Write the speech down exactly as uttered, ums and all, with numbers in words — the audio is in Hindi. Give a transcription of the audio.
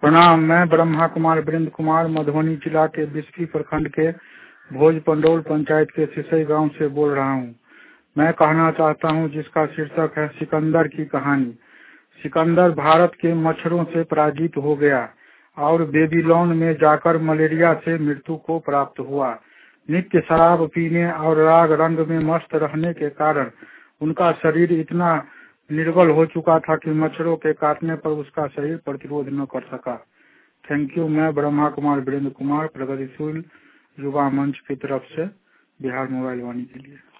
प्रणाम। मैं ब्रह्मा कुमार वीरेंद्र कुमार मधुबनी जिला के बिस्फी प्रखंड के भोज पंडोल पंचायत के सिसई गांव से बोल रहा हूं। मैं कहना चाहता हूं जिसका शीर्षक है सिकंदर की कहानी। सिकंदर भारत के मच्छरों से पराजित हो गया और बेबीलोन में जाकर मलेरिया से मृत्यु को प्राप्त हुआ। नित्य शराब पीने और राग रंग में मस्त रहने के कारण उनका शरीर इतना निर्बल हो चुका था कि मच्छरों के काटने पर उसका शरीर प्रतिरोध न कर सका। Thank you. मैं ब्रह्मा कुमार वीरेंद्र कुमार, प्रगतिशील युवा मंच की तरफ से बिहार मोबाइल वाणी के लिए।